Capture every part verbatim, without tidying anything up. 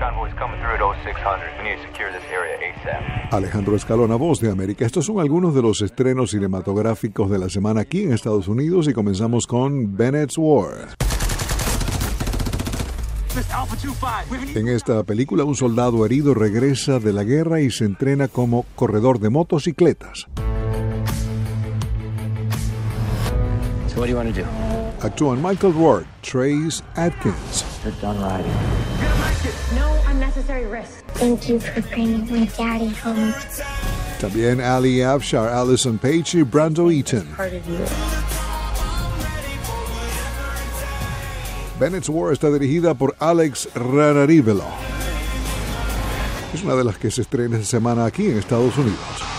Alejandro Escalona, Voz de América. Estos son algunos de los estrenos cinematográficos de la semana aquí en Estados Unidos y comenzamos con Bennett's War. En esta película, un soldado herido regresa de la guerra y se entrena como corredor de motocicletas. So what do you want to do? Actúan Michael Rourke, Trace Adkins. You're done riding. No unnecessary risk. Thank you for bringing my daddy home. También Ali Afshar, Allison Page y Brando Eaton. Part of you. Bennett's War está dirigida por Alex Ranarivelo. Es una de las que se estrena esta semana aquí en Estados Unidos.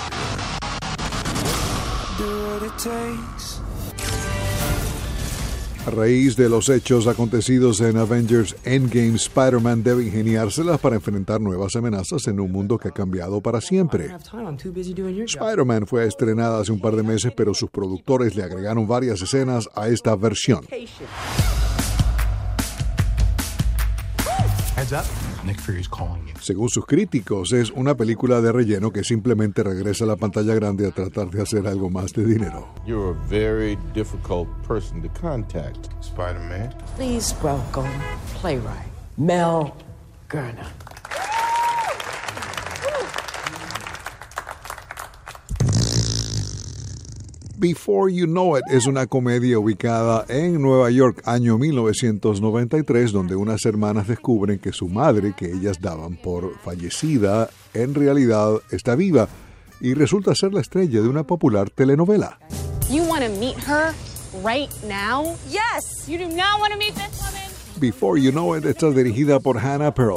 A raíz de los hechos acontecidos en Avengers Endgame, Spider-Man debe ingeniárselas para enfrentar nuevas amenazas en un mundo que ha cambiado para siempre. Spider-Man fue estrenada hace un par de meses, pero sus productores le agregaron varias escenas a esta versión. Según sus críticos, es una película de relleno que simplemente regresa a la pantalla grande a tratar de hacer algo más de dinero. You're a very difficult person to contact, Spider-Man. Please welcome playwright Mel Gurner. Before You Know It es una comedia ubicada en Nueva York, año mil novecientos noventa y tres, donde unas hermanas descubren que su madre, que ellas daban por fallecida, en realidad está viva y resulta ser la estrella de una popular telenovela. You want to meet her right now? Yes. You do not want to meet this woman. Before You Know It está dirigida por Hannah Pearl.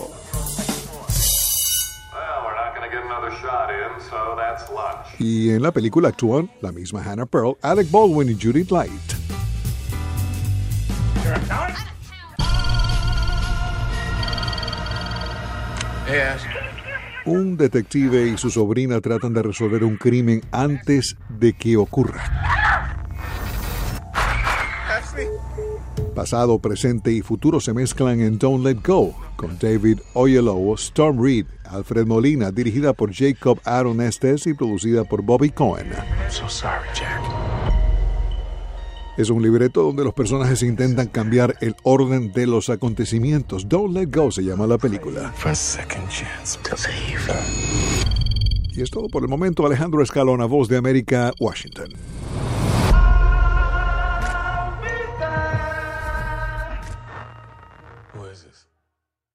Y en la película actúan la misma Hannah Pearl, Alec Baldwin y Judith Light. Un detective y su sobrina tratan de resolver un crimen antes de que ocurra. Pasado, presente y futuro se mezclan en Don't Let Go, con David Oyelowo, Storm Reed, Alfred Molina, dirigida por Jacob Aaron Estes y producida por Bobby Cohen. I'm so sorry, Jack. Es un libreto donde los personajes intentan cambiar el orden de los acontecimientos. Don't Let Go se llama la película. For a second chance to save her. Y es todo por el momento. Alejandro Escalona, Voz de América, Washington.